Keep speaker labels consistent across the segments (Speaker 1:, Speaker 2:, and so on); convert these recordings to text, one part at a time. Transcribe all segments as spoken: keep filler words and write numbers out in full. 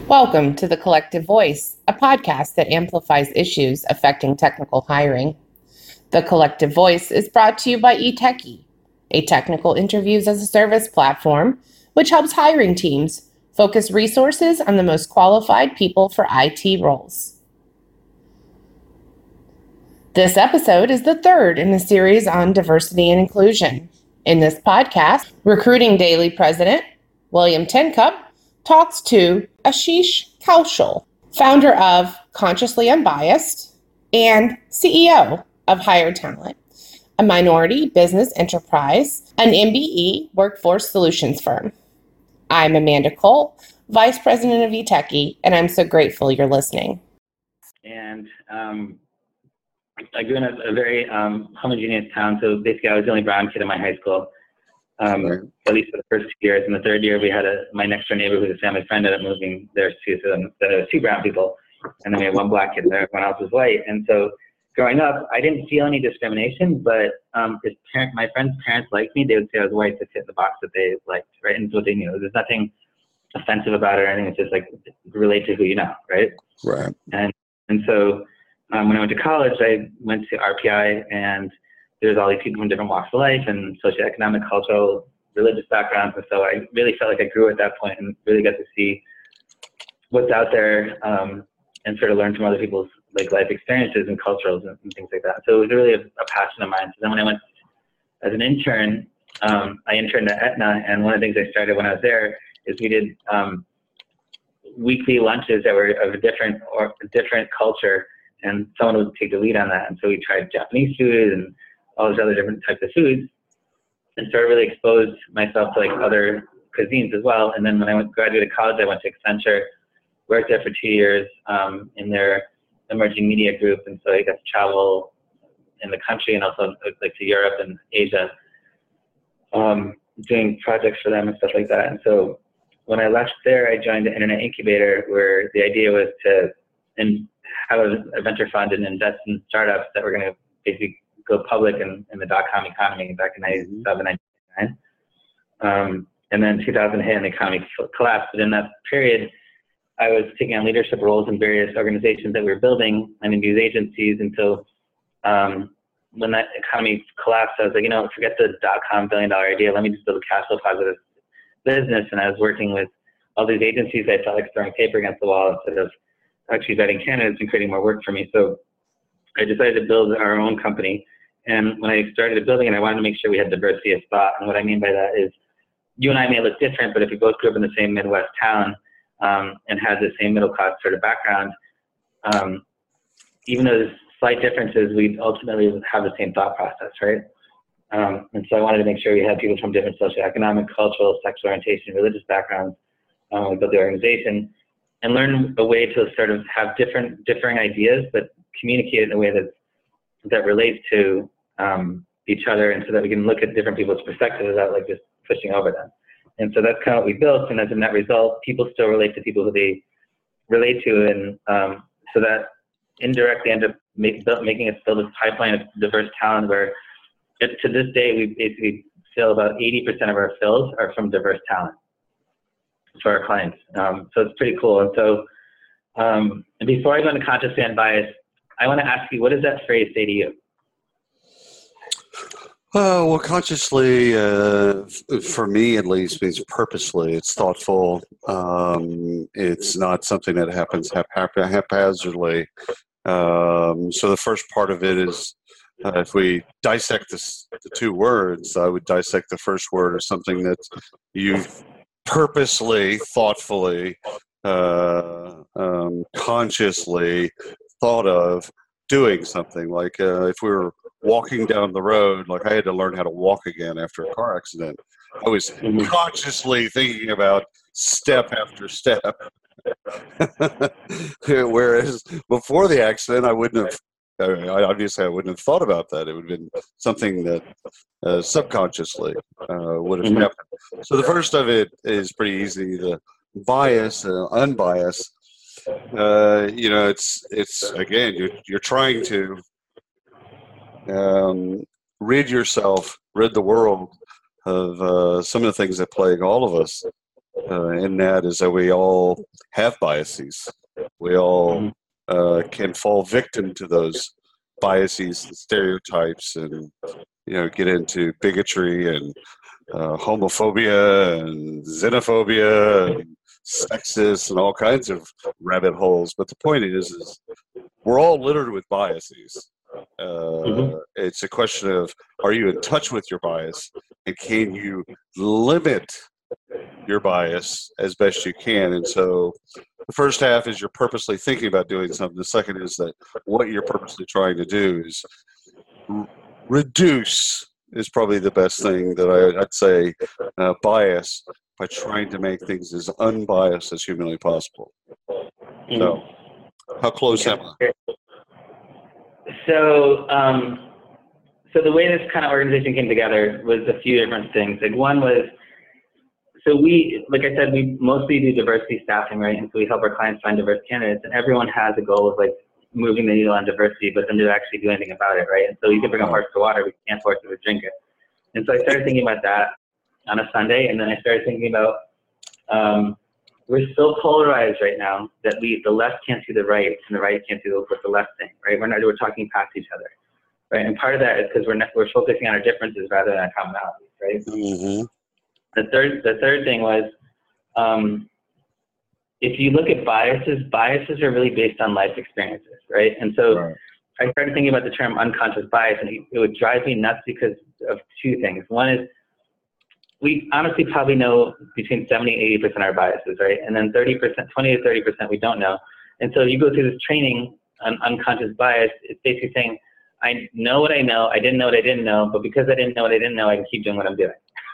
Speaker 1: Welcome to The Collective Voice, a podcast that amplifies issues affecting technical hiring. The Collective Voice is brought to you by eTechie, a technical interviews as a service platform which helps hiring teams focus resources on the most qualified people for I T roles. This episode is the third in a series on diversity and inclusion. In this podcast, Recruiting Daily President William Tincup talks to Ashish Kaushal, founder of Consciously Unbiased and C E O of Hire Talent, a minority business enterprise, an M B E workforce solutions firm. I'm Amanda Cole, Vice President of eTechie, and I'm so grateful you're listening.
Speaker 2: And um, I grew in a, a very um, homogeneous town, so basically I was the only brown kid in my high school. Um, right. At least for the first two years. In the third year, we had a my next door neighbor who's a family friend ended up moving there too. So then there was two brown people, and then we had one black kid there. Everyone else was white. And so growing up, I didn't feel any discrimination, but um, his parent, my friends' parents liked me. They would say I was white to fit the box that they liked, right? And it's what they knew. There's nothing offensive about it or anything. It's just like relate to who you know, right?
Speaker 3: Right.
Speaker 2: And and so um, when I went to college, I went to R P I, and there's all these people from different walks of life and socioeconomic, cultural, religious backgrounds. And so I really felt like I grew at that point and really got to see what's out there um, and sort of learn from other people's like life experiences and cultures and, and things like that. So it was really a, a passion of mine. So then when I went as an intern, um, I interned at Aetna. And one of the things I started when I was there is we did um, weekly lunches that were of a different or a different culture. And someone would take the lead on that. And so we tried Japanese food and all these other different types of foods, and started really exposed myself to like other cuisines as well. And then when I went graduated college, I went to Accenture, worked there for two years um, in their emerging media group, and so I got to travel in the country and also like to Europe and Asia, um, doing projects for them and stuff like that. And so when I left there, I joined the Internet Incubator, where the idea was to and have a, a venture fund and invest in startups that were going to basically go public in, in the dot-com economy back in ninety-seven, ninety-nine. Um, and then two thousand hit and the economy collapsed. But in that period, I was taking on leadership roles in various organizations that we were building and in these agencies. And so um, when that economy collapsed, I was like, you know, forget the dot-com billion dollar idea. Let me just build a cash flow positive business. And I was working with all these agencies. I felt like throwing paper against the wall instead of actually vetting candidates and creating more work for me. So I decided to build our own company. And when I started building it, I wanted to make sure we had diversity of thought. And what I mean by that is you and I may look different, but if we both grew up in the same Midwest town um, and had the same middle class sort of background, um, even though there's slight differences, we ultimately have the same thought process, right? Um, and so I wanted to make sure we had people from different socioeconomic, cultural, sexual orientation, religious backgrounds um, when we built the organization, and learn a way to sort of have different differing ideas, but communicate in a way that that relates to um, each other, and so that we can look at different people's perspectives without like just pushing over them. And so that's kind of what we built. And as a net result, people still relate to people who they relate to. And um, so that indirectly ended up make, built, making us build this pipeline of diverse talent where it, to this day, we basically fill about eighty percent of our fills are from diverse talent for our clients. Um, so it's pretty cool. And so um, and before I go into Consciously Unbiased, I want to ask you, what does that phrase say to you?
Speaker 3: Uh, well, consciously, uh, for me at least, means purposely. It's thoughtful. Um, it's not something that happens hap- hap- haphazardly. Um, so the first part of it is, uh, if we dissect this, the two words, I would dissect the first word as something that you've purposely, thoughtfully, uh, um, consciously thought of doing something. Like uh, if we were walking down the road, like I had to learn how to walk again after a car accident. I was mm-hmm. consciously thinking about step after step. Whereas before the accident, I wouldn't have, I, obviously I wouldn't have thought about that. It would have been something that uh, subconsciously uh, would have mm-hmm. happened. So the first of it is pretty easy. The bias, uh, unbiased, uh, you know, it's, it's again, you're, you're trying to um, rid yourself, rid the world of uh, some of the things that plague all of us. uh, in that is that we all have biases. We all uh, can fall victim to those biases and stereotypes, and you know, get into bigotry and uh, homophobia and xenophobia and sexist and all kinds of rabbit holes. But the point is, is we're all littered with biases. Uh, mm-hmm. It's a question of, are you in touch with your bias, and can you limit your bias as best you can? And so the first half is you're purposely thinking about doing something. The second is that what you're purposely trying to do is r- reduce is probably the best thing that I, I'd say, uh, bias, by trying to make things as unbiased as humanly possible. Mm. So how close am I?
Speaker 2: So, um, so the way this kind of organization came together was a few different things. Like one was, so we, like I said, we mostly do diversity staffing, right? And so we help our clients find diverse candidates, and everyone has a goal of like moving the needle on diversity, but then to actually do anything about it, right? And so you can bring a horse to water, we can't force it to drink it. And so I started thinking about that on a Sunday, and then I started thinking about, um, we're so polarized right now that we, the left can't see the right, and the right can't see what the left thing, right? We're not, we're talking past each other, right? And part of that is because we're not, we're focusing on our differences rather than our commonalities, right? Mm-hmm. The third, the third thing was, um, if you look at biases, biases are really based on life experiences, right? And so right. I started thinking about the term unconscious bias, and it would drive me nuts because of two things. One is, we honestly probably know between seventy and eighty percent of our biases, right? And then thirty percent, twenty to thirty percent we don't know. And so you go through this training on unconscious bias, it's basically saying, I know what I know, I didn't know what I didn't know, but because I didn't know what I didn't know, I can keep doing what I'm doing.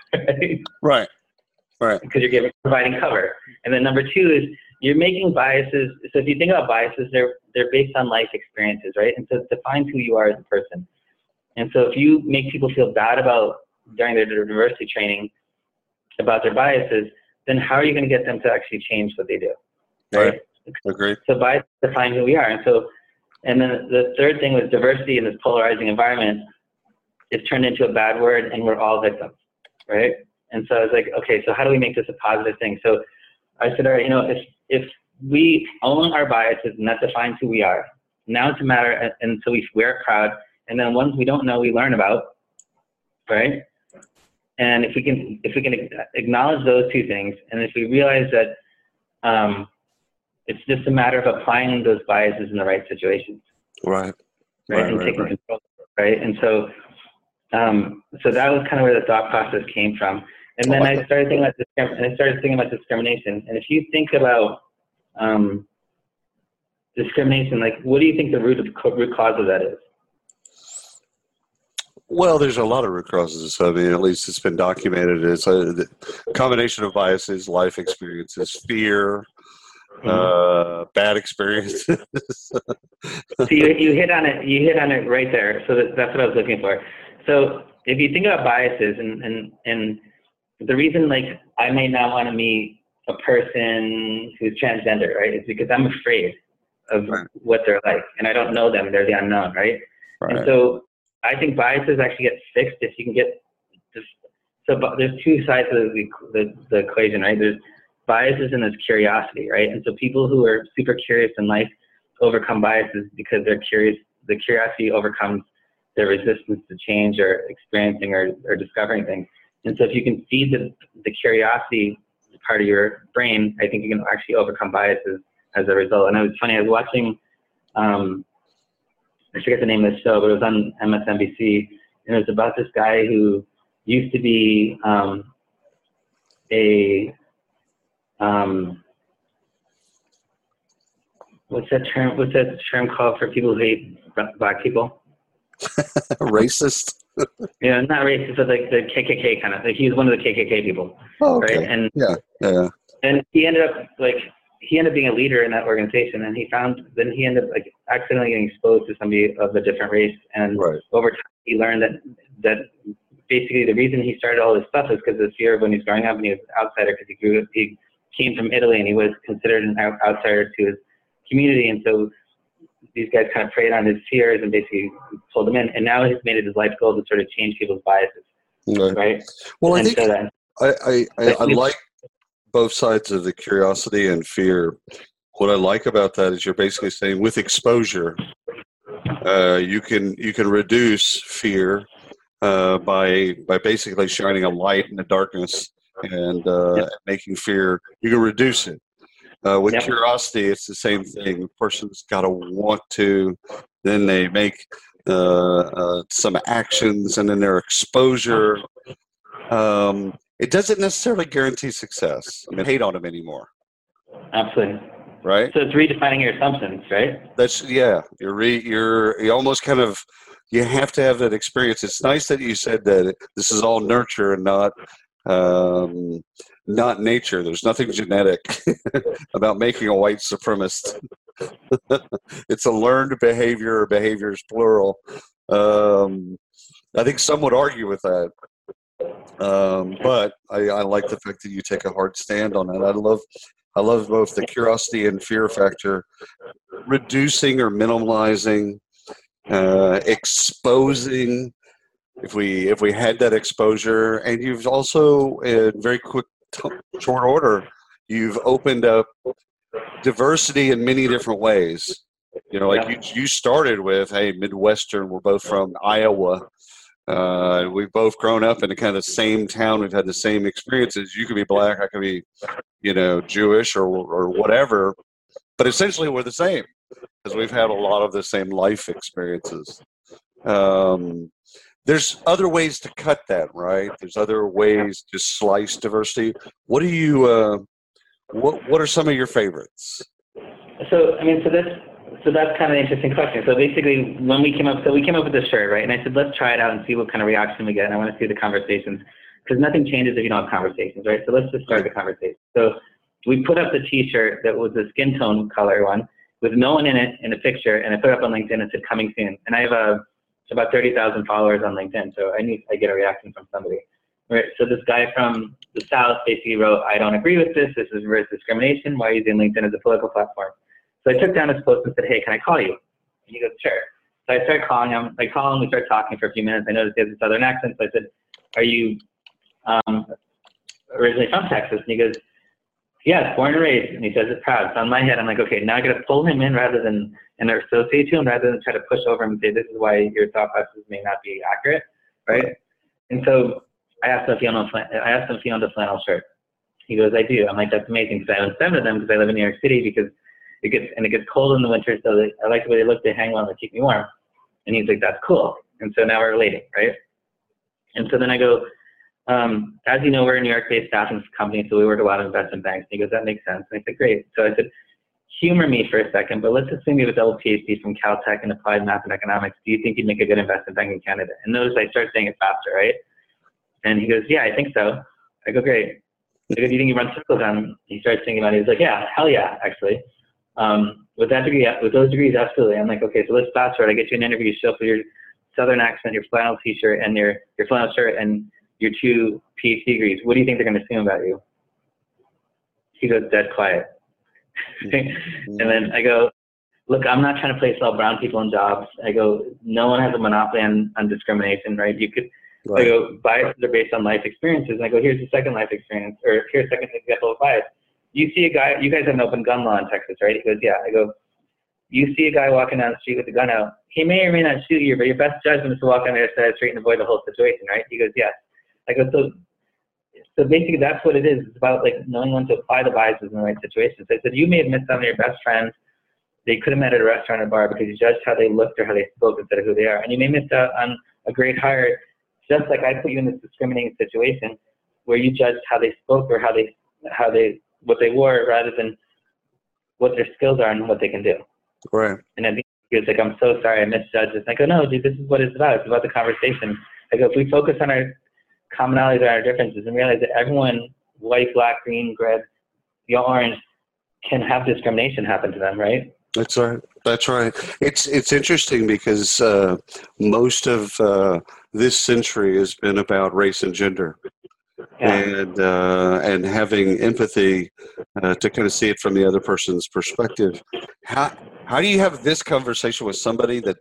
Speaker 3: Right, right.
Speaker 2: Because you're giving, providing cover. And then number two is, you're making biases. So if you think about biases, they're, they're based on life experiences, right? And so it defines who you are as a person. And so if you make people feel bad about, during their diversity training, about their biases, then how are you going to get them to actually change what they do?
Speaker 3: Right. Agreed.
Speaker 2: So biases define who we are. And so, and then the third thing was diversity in this polarizing environment is turned into a bad word, and we're all victims, right? And so I was like, okay, so how do we make this a positive thing? So I said, all right, you know, if if we own our biases and that defines who we are, now it's a matter, and so we wear it proud, and then ones we don't know, we learn about, right? And if we can, if we can acknowledge those two things, and if we realize that um, it's just a matter of applying those biases in the right situations,
Speaker 3: right,
Speaker 2: right,
Speaker 3: right
Speaker 2: and
Speaker 3: right,
Speaker 2: taking
Speaker 3: right.
Speaker 2: control, right. And so, um, so that was kind of where the thought process came from. And then I started thinking about discrim- and I started thinking about discrimination. And if you think about um, discrimination, like, what do you think the root of root cause of that is?
Speaker 3: Well, there's a lot of root causes. I mean, at least it's been documented. It's a combination of biases, life experiences, fear, mm-hmm. uh, bad experiences.
Speaker 2: So you, you hit on it. You hit on it right there. So that, that's what I was looking for. So if you think about biases, and and and the reason, like, I may not want to meet a person who's transgender, right, is because I'm afraid of right. what they're like, and I don't know them. They're the unknown, right? right. And so I think biases actually get fixed if you can get this. So there's two sides of the, the, the equation, right? There's biases and there's curiosity, right? And so people who are super curious in life overcome biases because they're curious. The curiosity overcomes their resistance to change or experiencing or, or discovering things. And so if you can feed the, the curiosity part of your brain, I think you can actually overcome biases as a result. And it was funny, I was watching, um, I forget the name of the show, but it was on M S N B C, and it was about this guy who used to be um, a, um, what's that term, what's that term called for people who hate black people?
Speaker 3: Racist?
Speaker 2: Yeah, not racist, but like the K K K kind of, like he was one of the K K K people,
Speaker 3: oh, okay.
Speaker 2: right? And,
Speaker 3: yeah, yeah.
Speaker 2: And he ended up, like, he ended up being a leader in that organization, and he found, then he ended up like accidentally getting exposed to somebody of a different race, and right. over time he learned that that basically the reason he started all this stuff is because of the fear of when he was growing up and he was an outsider, because he grew he came from Italy and he was considered an outsider to his community, and so these guys kind of preyed on his fears and basically pulled him in, and now he's made it his life goal to sort of change people's biases, right? right?
Speaker 3: Well,
Speaker 2: and
Speaker 3: I think
Speaker 2: so that,
Speaker 3: I I, I, I like both sides of the curiosity and fear. What I like about that is you're basically saying with exposure, uh, you can you can reduce fear uh, by by basically shining a light in the darkness and uh,
Speaker 2: Yep.
Speaker 3: making fear. You can reduce it. Uh, with
Speaker 2: Yep.
Speaker 3: curiosity, it's the same thing. The person's got to want to, then they make uh, uh, some actions, and then their exposure. Um, it doesn't necessarily guarantee success. I mean, hate on them anymore,
Speaker 2: Absolutely.
Speaker 3: right?
Speaker 2: So it's redefining your assumptions, right?
Speaker 3: That's yeah. You're re, you're you almost kind of you have to have that experience. It's nice that you said that this is all nurture and not um, not nature. There's nothing genetic about making a white supremacist. It's a learned behavior, or behaviors plural. Um, I think some would argue with that. Um, but I, I like the fact that you take a hard stand on it. I love, I love both the curiosity and fear factor, reducing or minimalizing, uh, exposing. If we if we had that exposure, and you've also in very quick t- short order, you've opened up diversity in many different ways. You know, like
Speaker 2: Yeah.
Speaker 3: you you started with, hey, Midwestern. We're both from Iowa. Uh, we've both grown up in the kind of the same town. We've had the same experiences. You could be black, I could be, you know, Jewish or or whatever, but essentially we're the same because we've had a lot of the same life experiences. Um, there's other ways to cut that, right? There's other ways to slice diversity. What do you? Uh, what What are some of your favorites?
Speaker 2: So, I mean, so that's, so that's kind of an interesting question. So basically, when we came up, so we came up with this shirt, right? And I said, let's try it out and see what kind of reaction we get. And I want to see the conversations, because nothing changes if you don't have conversations, right? So let's just start the conversation. So we put up the T-shirt that was a skin tone color one with no one in it in the picture, and I put it up on LinkedIn and said, coming soon. And I have a, about thirty thousand followers on LinkedIn, so I need, I get a reaction from somebody. Right, so this guy from the South basically wrote, I don't agree with this. This is reverse discrimination. Why are you using LinkedIn as a political platform? So I took down his post and said, hey, can I call you? And he goes, sure. So I started calling him. I call him. We start talking for a few minutes. I noticed he has a Southern accent. So I said, are you um, originally from Texas? And he goes, yes, born and raised. And he says it proud. So on my head, I'm like, okay, now I got to pull him in rather than, and associate to him rather than try to push over him and say, this is why your thought process may not be accurate, right? And so I asked him if he owned a, I asked him if he owned a flannel shirt. He goes, I do. I'm like, that's amazing, because I own seven of them because I live in New York City, because it gets, and it gets cold in the winter, so they, I like the way they look. They hang well and they keep me warm. And he's like, that's cool. And so now we're relating, right? And so then I go, um, as you know, we're a New York-based staffing company, so we work a lot of investment banks. And he goes, that makes sense. And I said, great. So I said, humor me for a second, but let's assume you have a double PhD from Caltech in applied math and economics. Do you think you'd make a good investment banking candidate? And notice I start saying it faster, right? And he goes, yeah, I think so. I go, great. I go, do you think you run circles on him? He starts thinking about it. He's like, yeah, hell yeah, actually. Um, with that degree, with those degrees, absolutely. I'm like, okay, so let's fast forward. I get you an interview. You show up with your Southern accent, your flannel T-shirt, and your your flannel shirt, and your two PhD degrees. What do you think they're going to assume about you? He goes dead quiet. And then I go, look, I'm not trying to place all brown people in jobs. I go, no one has a monopoly on, on discrimination, right? You could. Right. I go, biases are based on life experiences. And I go, here's the second life experience, or here's the second example of bias. You see a guy, you guys have an open gun law in Texas, right? He goes, yeah. I go, you see a guy walking down the street with a gun out. He may or may not shoot you, but your best judgment is to walk on the other side of the street and avoid the whole situation, right? He goes, yes. I go, so, so basically that's what it is. It's about like knowing when to apply the biases in the right situations. So I said, you may have missed out on your best friends. They could have met at a restaurant or bar because you judged how they looked or how they spoke instead of who they are. And you may miss out on a great hire, just like I put you in this discriminating situation where you judged how they spoke or how they, how they, what they wore rather than what their skills are and what they can do.
Speaker 3: Right.
Speaker 2: And then he was like, I'm so sorry, I misjudged this. And I go, no, dude, this is what it's about. It's about the conversation. I go, if we focus on our commonalities and our differences and realize that everyone, white, black, green, red, yellow, orange, can have discrimination happen to them, right?
Speaker 3: That's right. That's right. It's it's interesting because uh, most of uh, this century has been about race and gender, yeah. and uh, and having empathy uh, to kind of see it from the other person's perspective. How how do you have this conversation with somebody that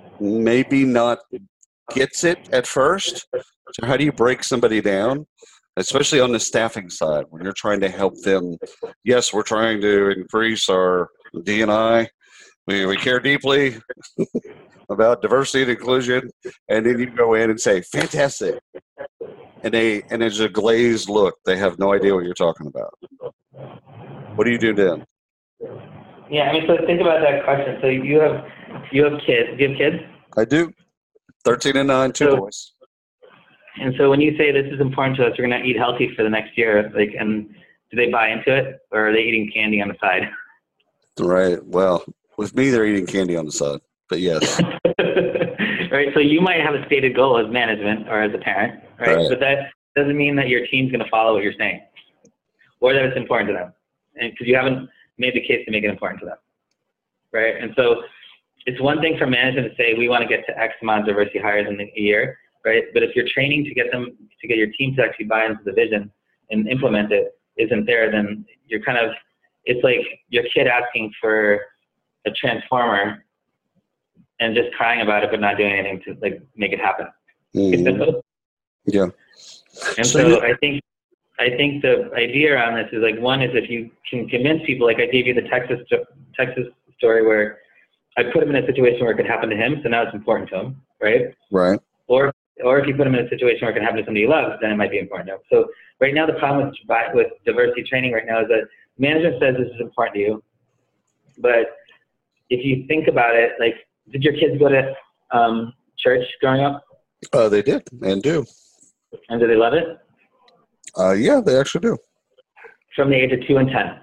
Speaker 3: maybe not gets it at first? So how do you break somebody down especially on the staffing side, when you're trying to help them. Yes, we're trying to increase our D and I. We, we care deeply about diversity and inclusion, and then you go in and say, fantastic. And they and there's a glazed look. They have no idea what you're talking about. What do you do then?
Speaker 2: Yeah, I mean, so think about that question. So you have you have kids. Do you have kids?
Speaker 3: I do. thirteen and nine, two
Speaker 2: so,
Speaker 3: boys.
Speaker 2: And so when you say this is important to us, we're going to eat healthy for the next year, like, and do they buy into it, or are they eating candy on the side?
Speaker 3: Right. Well, with me, they're eating candy on the side, but yes.
Speaker 2: Right. So you might have a stated goal as management or as a parent, right?
Speaker 3: Right.
Speaker 2: But that doesn't mean that your team's going to follow what you're saying, or that it's important to them, and because you haven't made the case to make it important to them, right? And so it's one thing for management to say we want to get to X amount of diversity hires in a year, right? But if you're training to get them to get your team to actually buy into the vision and implement it isn't there, then you're kind of it's like your kid asking for a transformer and just crying about it but not doing anything to like make it happen.
Speaker 3: Mm-hmm. Yeah.
Speaker 2: And
Speaker 3: so,
Speaker 2: so
Speaker 3: you-
Speaker 2: I think I think the idea around this is like one is if you can convince people, like I gave you the Texas Texas story where I put him in a situation where it could happen to him, so now it's important to him, right?
Speaker 3: Right.
Speaker 2: Or or if you put him in a situation where it can happen to somebody he loves, then it might be important to him. So right now the problem with with diversity training right now is that management says this is important to you, but if you think about it, like, did your kids go to um, church growing up?
Speaker 3: Uh, they did and do.
Speaker 2: And do they love it?
Speaker 3: Uh, yeah, they actually do.
Speaker 2: From the age of two and ten.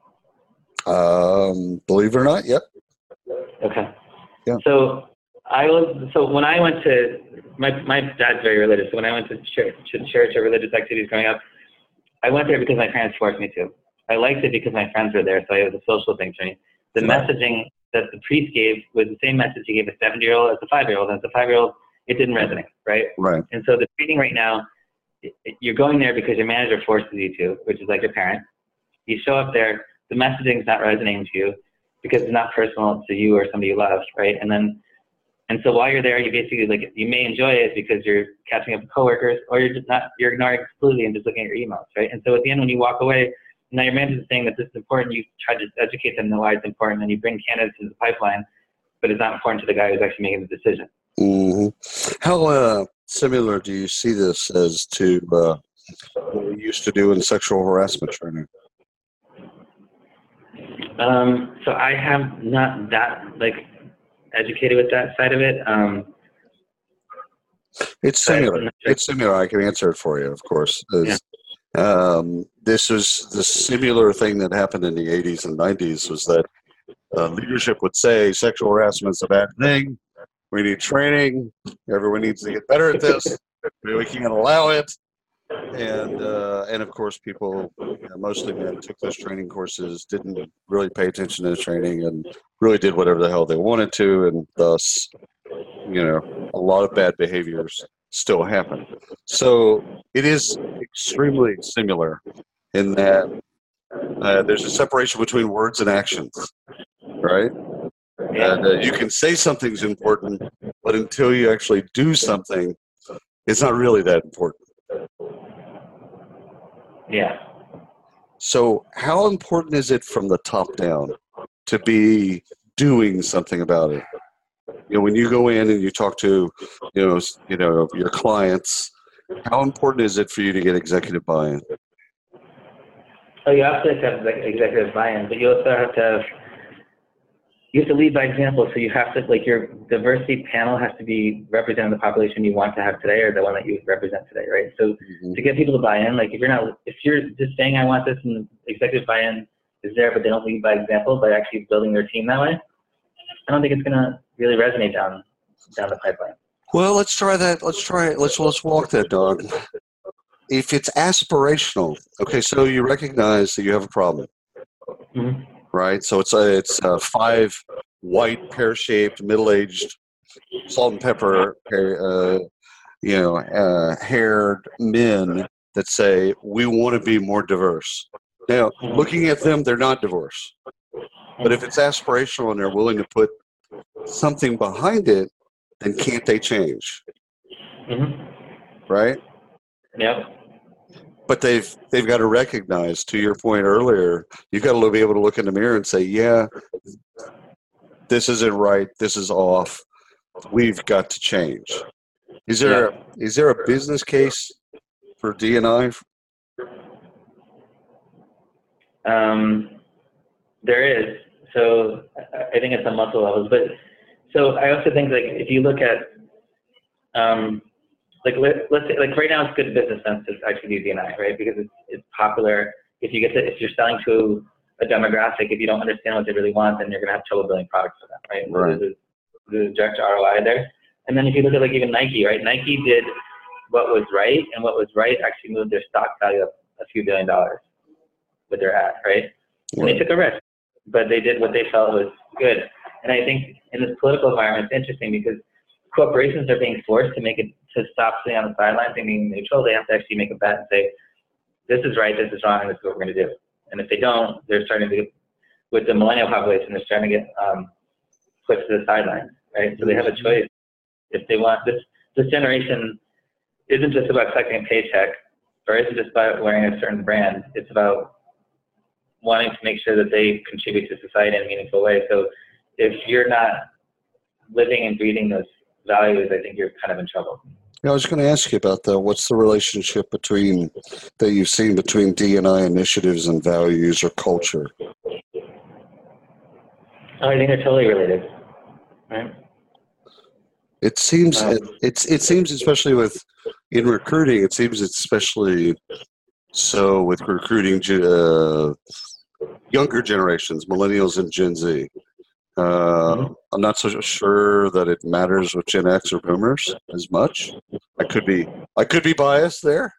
Speaker 3: Um, believe it or not, yep.
Speaker 2: Okay.
Speaker 3: Yeah.
Speaker 2: So I was so when I went to my my dad's very religious. So when I went to church, to church or religious activities growing up, I went there because my parents forced me to. I liked it because my friends were there, so it was a social thing for me. The
Speaker 3: Right.
Speaker 2: messaging that the priest gave was the same message he gave a seven-year-old as a five-year-old. And as a five-year-old, it didn't resonate, right?
Speaker 3: Right.
Speaker 2: And so the training right now, it, it, you're going there because your manager forces you to, which is like your parent. You show up there, the messaging is not resonating to you because it's not personal to you or somebody you love, right? And then, and so while you're there, you basically like you may enjoy it because you're catching up with coworkers, or you're just not you're ignoring it completely and just looking at your emails, right? And so at the end, when you walk away, now your manager is saying that this is important. You try to educate them know why it's important, and you bring candidates into the pipeline, but it's not important to the guy who's actually making the decision.
Speaker 3: Mm-hmm. How uh, similar do you see this as to uh, what we used to do in sexual harassment training?
Speaker 2: Um, so I have not that like educated with that side of it. Um,
Speaker 3: It's similar. It's similar. I can answer it for you, of course.
Speaker 2: Yeah.
Speaker 3: Um, this was the similar thing that happened in the eighties and nineties was that uh, leadership would say sexual harassment is a bad thing. We need training. Everyone needs to get better at this. We can't allow it. And uh, and of course, people, you know, mostly men, took those training courses, didn't really pay attention to the training, and really did whatever the hell they wanted to, and thus, you know, a lot of bad behaviors still happen. So it is extremely similar in that uh, there's a separation between words and actions, right? And uh, you can say something's important, but until you actually do something, it's not really that important.
Speaker 2: Yeah.
Speaker 3: So how important is it from the top down to be doing something about it? You know, when you go in and you talk to, you know, you know, your clients, how important is it for you to get executive buy-in?
Speaker 2: Oh, you have to have like, executive buy-in, but you also have to have, you have to lead by example. So you have to, like, your diversity panel has to be representing the population you want to have today, or the one that you represent today, right? So mm-hmm. to get people to buy in, like, if you're not, if you're just saying I want this and executive buy-in is there, but they don't lead by example by actually building their team that way, I don't think it's gonna really resonate down down the pipeline.
Speaker 3: Well, let's try that. Let's try it. Let's let's walk that dog. If it's aspirational, okay, so you recognize that you have a problem. Mm-hmm. Right, so it's a, it's a five white, pear-shaped, middle-aged, salt and pepper, uh, you know, uh, haired men that say we want to be more diverse. Now, looking at them, they're not diverse. But if it's aspirational and they're willing to put something behind it, then can't they change? Mm-hmm. Right?
Speaker 2: Yeah.
Speaker 3: but they've they've got to recognize, to your point earlier, you've got to be able to look in the mirror and say, yeah, this isn't right, this is off, we've got to change. Is there
Speaker 2: Yeah.
Speaker 3: a, is there a business case for D and I?
Speaker 2: Um, there is. So I I think it's on multiple levels, but so I also think like if you look at um, like let, let's say like right now it's good business sense to actually do D and I, right? Because it's it's popular. If you get to, if you're selling to a demographic, if you don't understand what they really want, then you're gonna have trouble building products for them, right?
Speaker 3: Right.
Speaker 2: So there's, there's a direct R O I there. And then if you look at like even Nike, right? Nike did what was right, and what was right actually moved their stock value up a few billion dollars with their ad, right? And they took a risk, but they did what they felt was good. And I think in this political environment, it's interesting because corporations are being forced to make it, to stop sitting on the sidelines and being neutral. They have to actually make a bet and say, this is right, this is wrong, and this is what we're going to do. And if they don't, they're starting to get, with the millennial population, they're starting to get um, pushed to the sidelines, right? So they have a choice. If they want, this, this generation isn't just about collecting a paycheck, or isn't just about wearing a certain brand. It's about wanting to make sure that they contribute to society in a meaningful way. So if you're not living and breathing those values, I think you're kind of in trouble.
Speaker 3: Yeah, I was going to ask you about that. What's the relationship between that you've seen between D and I initiatives and values or culture?
Speaker 2: Oh, I think they're totally related, right?
Speaker 3: It seems
Speaker 2: Um,
Speaker 3: it, it's it seems especially with in recruiting. It seems especially so with recruiting uh, younger generations, millennials and Gen Z. Uh,
Speaker 2: Mhm.
Speaker 3: I'm not so sure that it matters with Gen X or Boomers as much. I could be I could be biased there,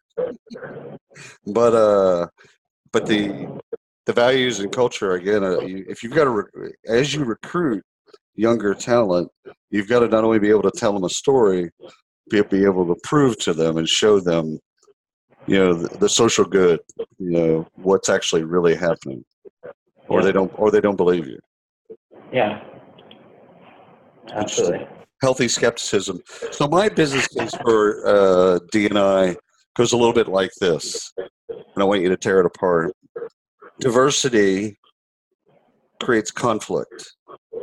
Speaker 3: but uh, but the the values and culture again. Uh, you, if you've got to re- as you recruit younger talent, you've got to not only be able to tell them a story, be, be able to prove to them and show them, you know, the, the social good, you know, what's actually really happening, or
Speaker 2: Yeah.
Speaker 3: they don't or they don't believe you.
Speaker 2: Yeah, absolutely.
Speaker 3: Healthy skepticism. So my business case for uh, D and I goes a little bit like this, and I want you to tear it apart. Diversity creates conflict.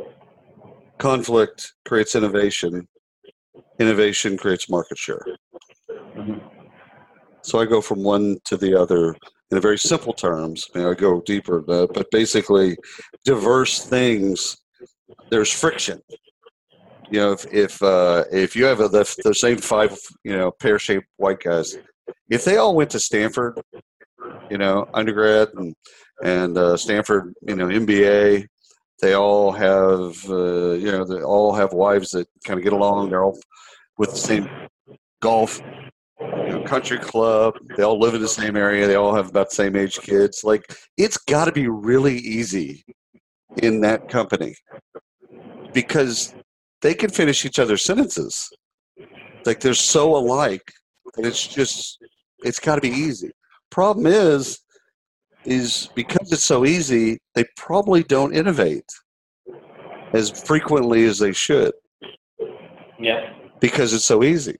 Speaker 3: Conflict creates innovation. Innovation creates market share.
Speaker 2: Mm-hmm.
Speaker 3: So I go from one to the other in a very simple terms. I mean, I go deeper, but, but basically, diverse things. There's friction. You know, if if uh, if you have a, the, the same five, you know, pear-shaped white guys, if they all went to Stanford, you know, undergrad and and uh, Stanford, you know, M B A, they all have, uh, you know, they all have wives that kind of get along. They're all with the same golf, you know, country club. They all live in the same area. They all have about the same age kids. Like, it's got to be really easy in that company because they can finish each other's sentences. Like, they're so alike that it's just, it's got to be easy. Problem is, is because it's so easy, they probably don't innovate as frequently as they should.
Speaker 2: Yeah.
Speaker 3: Because it's so easy.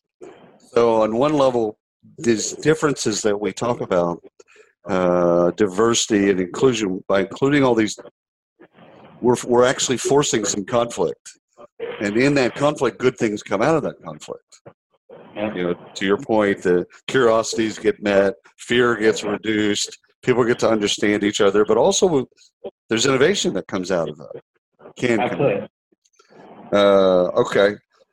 Speaker 3: So on one level, these differences that we talk about, uh, diversity and inclusion, by including all these, we're, we're actually forcing some conflict. And in that conflict, good things come out of that conflict.
Speaker 2: Yeah.
Speaker 3: You know, to your point, the curiosities get met, fear gets reduced, people get to understand each other, but also there's innovation that comes out of that. Can
Speaker 2: Absolutely.
Speaker 3: uh, okay.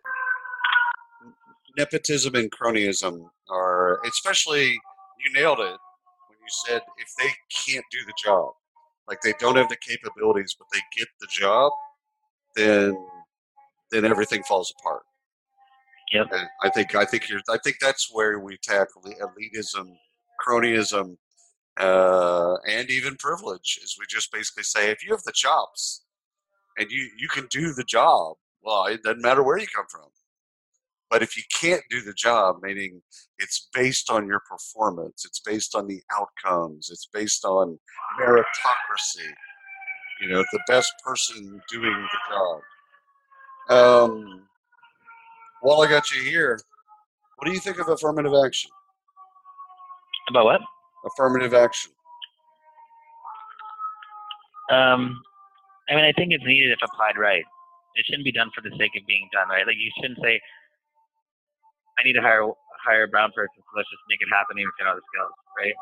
Speaker 3: Nepotism and cronyism are, especially, you nailed it when you said if they can't do the job, like they don't have the capabilities, but they get the job, then then everything falls apart.
Speaker 2: Yep.
Speaker 3: And I think I think you're I think that's where we tackle the elitism, cronyism, uh, and even privilege. Is we just basically say if you have the chops and you you can do the job, well, it doesn't matter where you come from. But if you can't do the job, meaning it's based on your performance, it's based on the outcomes, it's based on meritocracy, you know, the best person doing the job. Um, while I got you here, what do you think of affirmative action?
Speaker 2: About what?
Speaker 3: Affirmative action.
Speaker 2: Um, I mean, I think it's needed if applied right. It shouldn't be done for the sake of being done, right? Like, you shouldn't say, I need to hire hire a brown person, so let's just make it happen even if you don't have the skills, right?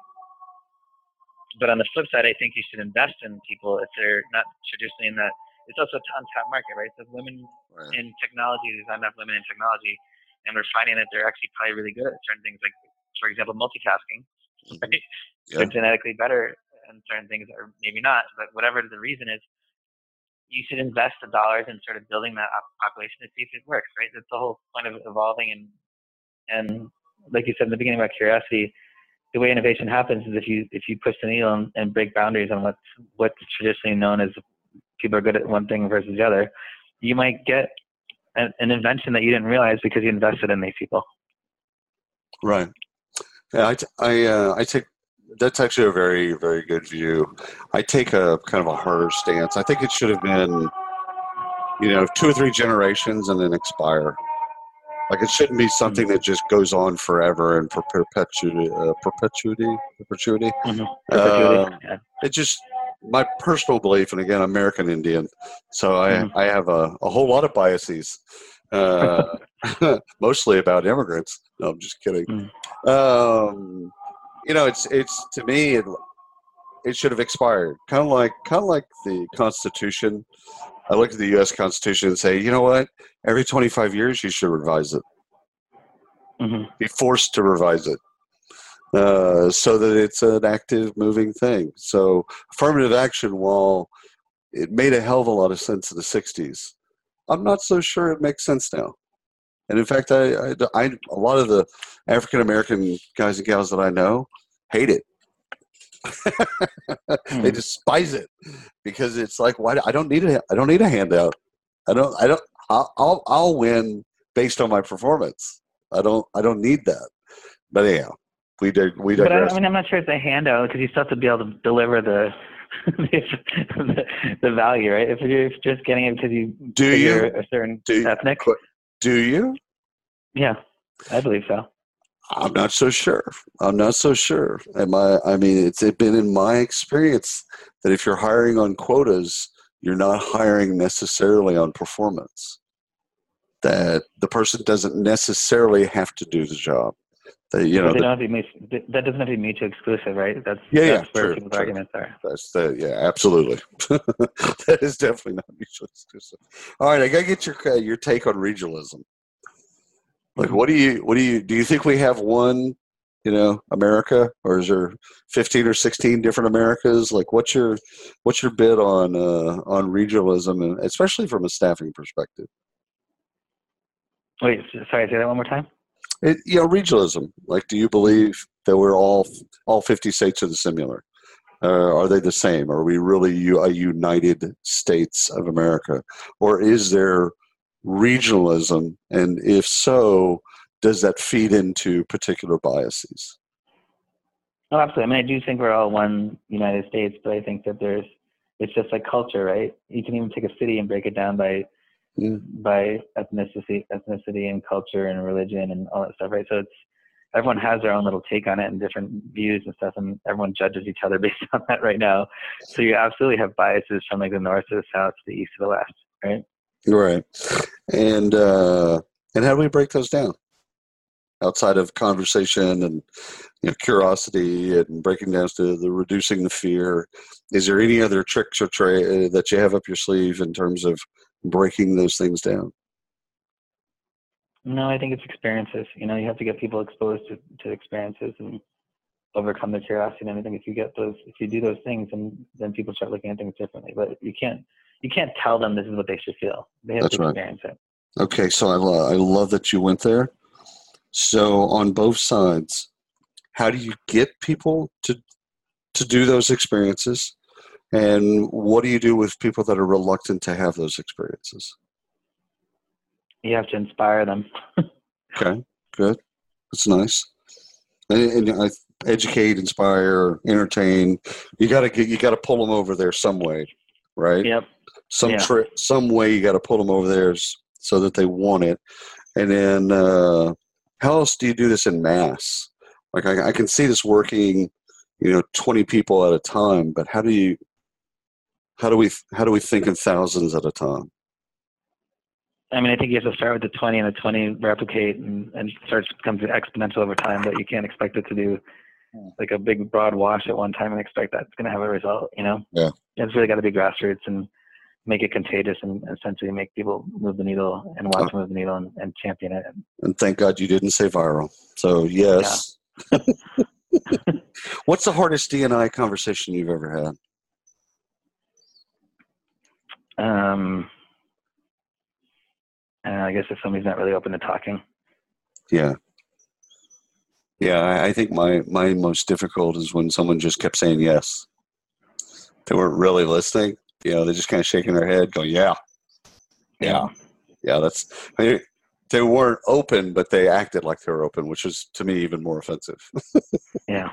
Speaker 2: But on the flip side, I think you should invest in people if they're not traditionally in that. It's also a untapped market, right? So women right. in technology, there's not enough women in technology, and we're finding that they're actually probably really good at certain things, like, for example, multitasking, right? Yeah. They're genetically better and certain things, or maybe not, but whatever the reason is, you should invest the dollars in sort of building that population to see if it works, right? That's the whole point of evolving. And, and like you said in the beginning about curiosity, the way innovation happens is if you if you push the needle and, and break boundaries on what's, what's traditionally known as people are good at one thing versus the other, you might get an, an invention that you didn't realize because you invested in these people.
Speaker 3: Right. Yeah, I, t- I, uh, I take, that's actually a very, very good view. I take a kind of a harder stance. I think it should have been, you know, two or three generations and then expire. Like, it shouldn't be something mm-hmm. that just goes on forever and for perpetuity, uh, perpetuity, perpetuity.
Speaker 2: Mm-hmm. perpetuity.
Speaker 3: Uh, yeah. It just, my personal belief, and again, American Indian, so I, mm-hmm. I have a, a whole lot of biases, uh, mostly about immigrants. No, I'm just kidding. Mm-hmm. Um, you know, it's it's to me, it, it should have expired. Kind of like kind of like the Constitution. I look at the U S Constitution and say, you know what? Every twenty-five years, you should revise it. Mm-hmm. Be forced to revise it. Uh, so that it's an active, moving thing. So affirmative action, while it made a hell of a lot of sense in the sixties, I'm not so sure it makes sense now. And in fact, I, I, I a lot of the African-American guys and gals that I know hate it. mm. They despise it because it's like, why? I don't need a, I don't need a handout. I don't, I don't, I'll, I'll, I'll win based on my performance. I don't, I don't need that. But anyhow. We did. We
Speaker 2: but I, I mean, I'm not sure it's a handout because you still have to be able to deliver the the, the value, right? If you're just getting it because you
Speaker 3: do you
Speaker 2: a certain
Speaker 3: do,
Speaker 2: ethnic,
Speaker 3: do you?
Speaker 2: Yeah, I believe so.
Speaker 3: I'm not so sure. I'm not so sure. Am I? I mean, it's been in my experience that if you're hiring on quotas, you're not hiring necessarily on performance. That the person doesn't necessarily have to do the job. That, you know,
Speaker 2: they
Speaker 3: the,
Speaker 2: don't have to be, that doesn't have to be mutually exclusive, right? That's,
Speaker 3: yeah,
Speaker 2: that's
Speaker 3: yeah,
Speaker 2: where
Speaker 3: true,
Speaker 2: people's
Speaker 3: true.
Speaker 2: arguments are.
Speaker 3: That's the, yeah, absolutely. That is definitely not mutually exclusive. All right, I gotta get your uh, your take on regionalism. Like, mm-hmm. what do you what do you do? You think we have one, you know, America, or is there fifteen or sixteen different Americas? Like, what's your what's your bid on uh, on regionalism, and especially from a staffing perspective?
Speaker 2: Wait, sorry, say that one more time.
Speaker 3: It, you know, regionalism. Like, do you believe that we're all all fifty states are the similar? Uh, are they the same? Are we really a United States of America, or is there regionalism? And if so, does that feed into particular biases?
Speaker 2: Oh, absolutely. I mean, I do think we're all one United States, but I think that there's it's just like culture, right? You can even take a city and break it down by. Yeah. by ethnicity, ethnicity and culture and religion and all that stuff, right? So it's everyone has their own little take on it and different views and stuff, and everyone judges each other based on that right now. So you absolutely have biases from like the north to the south to the east to the west, right?
Speaker 3: Right. And uh, and how do we break those down? Outside of conversation and you know, curiosity and breaking down to the reducing the fear, is there any other tricks or tra- that you have up your sleeve in terms of breaking those things down?
Speaker 2: No, I think it's experiences. You know, you have to get people exposed to, to experiences and overcome their curiosity. And I think if you get those, if you do those things, and then people start looking at things differently. But you can't, you can't tell them this is what they should feel. They have
Speaker 3: That's
Speaker 2: to
Speaker 3: right.
Speaker 2: experience it.
Speaker 3: Okay, so I love, I love that you went there. So on both sides, how do you get people to to do those experiences? And what do you do with people that are reluctant to have those experiences?
Speaker 2: You have to inspire them.
Speaker 3: Okay, good. That's nice. And, and I educate, inspire, entertain. You got to get, you got to pull them over there some way, right?
Speaker 2: Yep.
Speaker 3: Some
Speaker 2: yeah.
Speaker 3: tri- some way you got to pull them over there so that they want it. And then, uh, how else do you do this in mass? Like I, I can see this working, you know, twenty people at a time, but how do you, how do we, how do we think in thousands at a time?
Speaker 2: I mean, I think you have to start with the twenty and the twenty replicate and, and start to become exponential over time, but you can't expect it to do like a big broad wash at one time and expect that it's going to have a result, you know?
Speaker 3: Yeah.
Speaker 2: It's really got to be grassroots and make it contagious and essentially make people move the needle and watch
Speaker 3: Oh.
Speaker 2: move the needle and, and champion it.
Speaker 3: And thank God you didn't say viral. So yes. Yeah. What's the hardest D and I conversation you've ever
Speaker 2: had? Um, uh, I guess if somebody's not really open to talking.
Speaker 3: Yeah. Yeah, I, I think my, my most difficult is when someone just kept saying yes. They weren't really listening. You know, they're just kind of shaking their head, going, yeah, yeah, yeah. That's, I mean, they weren't open, but they acted like they were open, which was to me even more offensive.
Speaker 2: Yeah,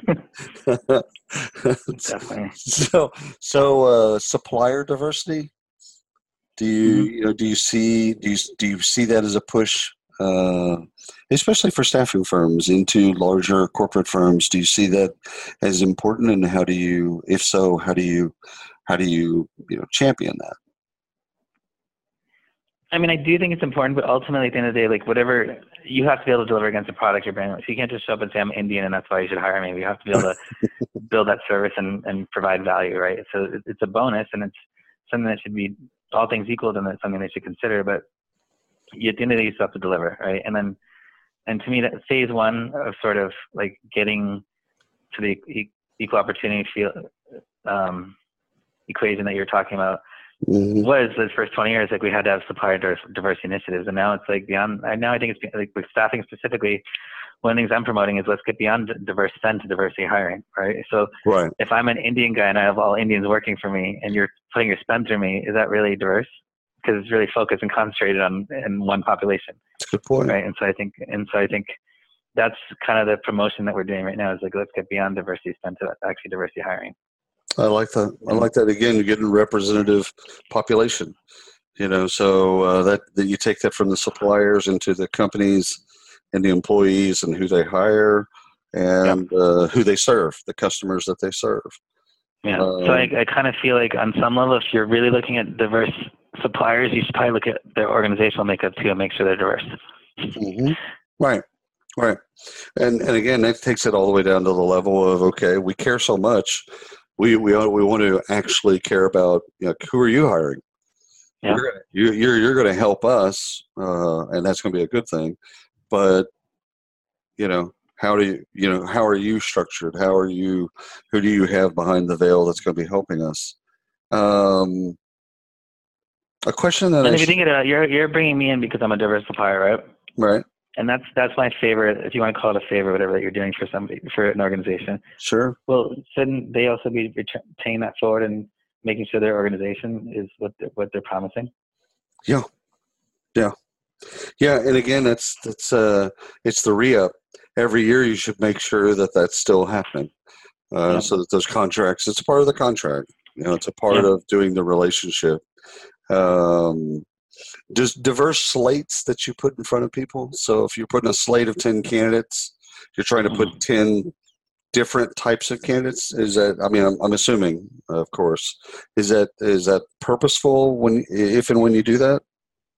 Speaker 2: definitely.
Speaker 3: So, so uh, supplier diversity. Do you,
Speaker 2: Mm-hmm.
Speaker 3: you know, do you see, do you, do you see that as a push, uh, especially for staffing firms into larger corporate firms? Do you see that as important, and how do you, if so, how do you, how do you, you know, champion that?
Speaker 2: I mean, I do think it's important, but ultimately at the end of the day, like whatever, you have to be able to deliver against the product you're bringing. So you can't just show up and say, I'm Indian and that's why you should hire me. You have to be able to build that service and, and provide value, right? So it's a bonus, and it's something that should be, all things equal, then it's something they should consider, but you, at the end of the day, you still have to deliver, right? And then, and to me, that phase one of sort of like getting to the e- equal opportunity field, um, equation that you're talking about, mm-hmm. was those first twenty years, like we had to have supplier diversity initiatives. And now it's like beyond, now I think it's like with staffing specifically, one of the things I'm promoting is let's get beyond diverse send to diversity hiring, right? So
Speaker 3: right.
Speaker 2: If I'm an Indian guy and I have all Indians working for me and you're putting your spend through me, is that really diverse? Because it's really focused and concentrated on in one population.
Speaker 3: That's a good point.
Speaker 2: Right. And so I think, and so I think that's kind of the promotion that we're doing right now is like, let's get beyond diversity spend to actually diversity hiring.
Speaker 3: I like that. I like that. Again, you're getting a representative population, you know, so uh, that, that you take that from the suppliers into the companies and the employees and who they hire and yep. uh, who they serve, the customers that they serve.
Speaker 2: Yeah. Um, so I, I kind of feel like on some level, if you're really looking at diverse suppliers, you should probably look at their organizational makeup too and make sure they're diverse.
Speaker 3: Mm-hmm. Right. Right. And, and again, that takes it all the way down to the level of, okay, we care so much. We we we want to actually care about, you know, who are you hiring? Yeah. You're gonna, you, you're you're going to help us, uh, and that's going to be a good thing. But you know, how do you you know how are you structured? How are you? Who do you have behind the veil that's going to be helping us? Um, a question that
Speaker 2: and
Speaker 3: I
Speaker 2: if you
Speaker 3: sh-
Speaker 2: think about it, you're you're bringing me in because I'm a diverse supplier, right?
Speaker 3: Right.
Speaker 2: And that's that's my favorite, if you want to call it a favor, whatever that you're doing for somebody, for an organization.
Speaker 3: Sure.
Speaker 2: Well, shouldn't they also be paying that forward and making sure their organization is what they're, what they're promising?
Speaker 3: Yeah. Yeah. Yeah. And again, that's that's uh, it's the re-up. Every year, you should make sure that that's still happening, uh, yeah. so that those contracts. It's a part of the contract. You know, it's a part yeah. of doing the relationship. Um, There's diverse slates that you put in front of people. So if you're putting a slate of ten candidates, you're trying to put ten different types of candidates. Is that, I mean, I'm, I'm assuming, of course, is that, is that purposeful when, if and when you do that?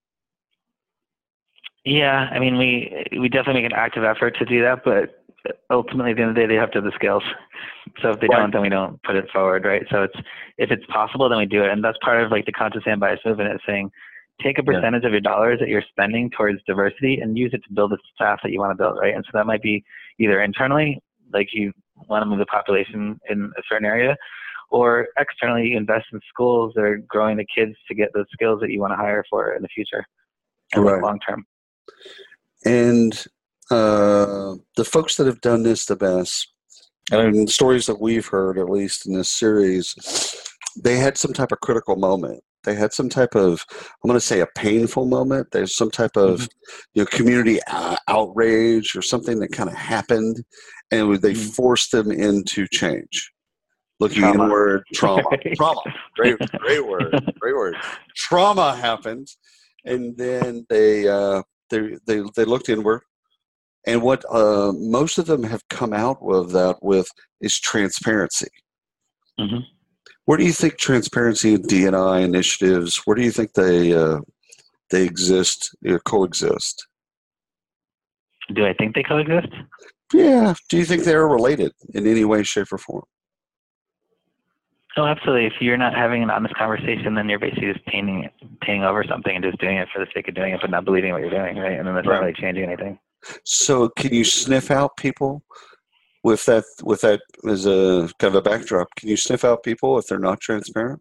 Speaker 2: Yeah. I mean, we, we definitely make an active effort to do that, but ultimately at the end of the day, they have to have the skills. So if they right. don't, then we don't put it forward. Right. So it's, if it's possible, then we do it. And that's part of like the conscious and bias movement is saying, take a percentage yeah. of your dollars that you're spending towards diversity and use it to build the staff that you want to build, right? And so that might be either internally, like you want to move the population in a certain area, or externally, you invest in schools that are growing the kids to get those skills that you want to hire for in the future and right. long term.
Speaker 3: And uh, the folks that have done this the best, and in stories that we've heard, at least in this series, they had some type of critical moment. They had some type of, I'm going to say a painful moment. There's some type of, mm-hmm. you know, community uh, outrage or something that kind of happened, and they mm-hmm. forced them into change. Looking trauma. inward, trauma, trauma, great, great word, great word. Trauma happened, and then they, uh, they, they, they looked inward, And what uh, most of them have come out of that with is transparency.
Speaker 2: Mm-hmm.
Speaker 3: Where do you think transparency and D and I initiatives, where do you think they uh, they exist, or coexist?
Speaker 2: Do I think they coexist?
Speaker 3: Yeah. Do you think they're related in any way, shape, or form?
Speaker 2: Oh, absolutely. If you're not having an honest conversation, then you're basically just painting it, painting over something and just doing it for the sake of doing it, but not believing what you're doing, right? And then that's
Speaker 3: Right.
Speaker 2: not really changing anything.
Speaker 3: So can you sniff out people with that, with that as a kind of a backdrop? Can you sniff out people if they're not transparent?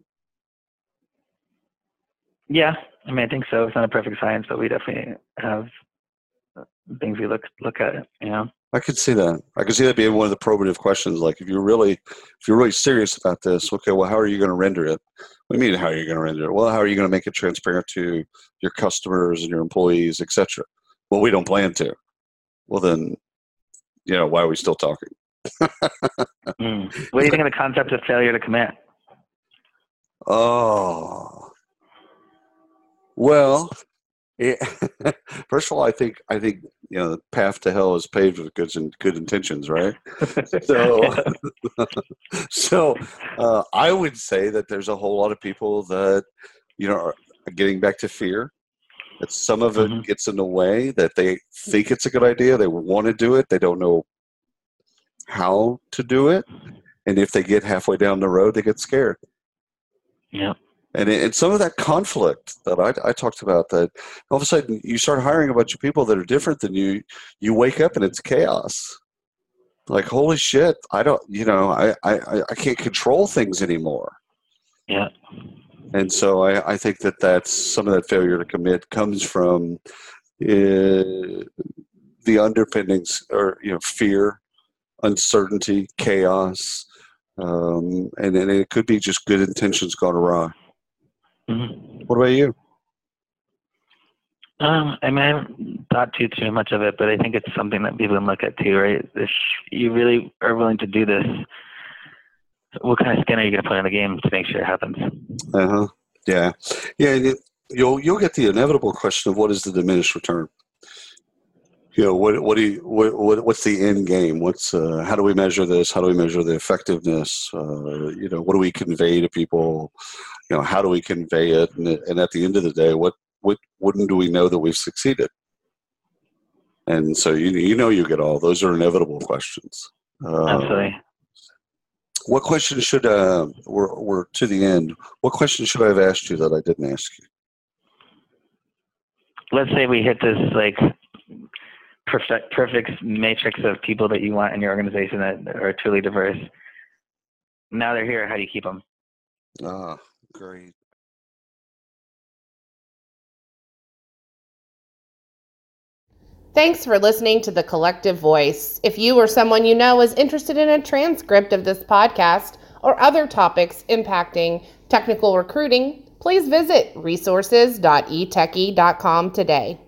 Speaker 2: Yeah, I mean, I think so. It's not a perfect science, but we definitely have things we look look at, you know?
Speaker 3: I could see that. I could see that being one of the probative questions. Like, if you're really, if you're really serious about this, okay, well, how are you going to render it? What do you mean, how are you going to render it? Well, how are you going to make it transparent to your customers and your employees, et cetera? Well, we don't plan to. Well, then, you know, why are we still talking?
Speaker 2: Mm. What do you think of the concept of failure to commit?
Speaker 3: Oh, well, yeah. First of all, I think I think you know the path to hell is paved with good and good intentions, right? So, so uh, I would say that there's a whole lot of people that you know are getting back to fear. That some of it
Speaker 2: Mm-hmm.
Speaker 3: gets in the way. That they think it's a good idea, they want to do it, they don't know how to do it, and if they get halfway down the road, they get scared.
Speaker 2: Yeah.
Speaker 3: And, and some of that conflict that I, I talked about, that all of a sudden you start hiring a bunch of people that are different than you, you wake up and it's chaos. Like, holy shit, I don't, you know, I, I, I can't control things anymore.
Speaker 2: Yeah.
Speaker 3: And so I, I think that that's some of that failure to commit comes from uh, the underpinnings, or, you know, fear, uncertainty, chaos. Um, and, and it could be just good intentions gone awry.
Speaker 2: Mm-hmm.
Speaker 3: What about you?
Speaker 2: Um, I mean, I haven't thought too too much of it, but I think it's something that people can look at too, right? If you really are willing to do this, what kind of skin are you going to put in the game to make sure it happens?
Speaker 3: Uh huh. Yeah, yeah. And it, you'll you'll get the inevitable question of what is the diminished return. You know, what what do you what, what what's the end game? What's uh, how do we measure this? How do we measure the effectiveness? Uh, you know, what do we convey to people? You know, how do we convey it? And, and at the end of the day, what what when do we know that we've succeeded? And so you you know you get all those are inevitable questions. Uh,
Speaker 2: Absolutely.
Speaker 3: What question should uh we're we're to the end? What question should I have asked you that I didn't ask you?
Speaker 2: Let's say we hit this like perfect perfect matrix of people that you want in your organization that are truly diverse. Now they're here. How do you keep them?
Speaker 3: Ah, great.
Speaker 1: Thanks for listening to The Collective Voice. If you or someone you know is interested in a transcript of this podcast or other topics impacting technical recruiting, please visit resources dot e techie dot com today.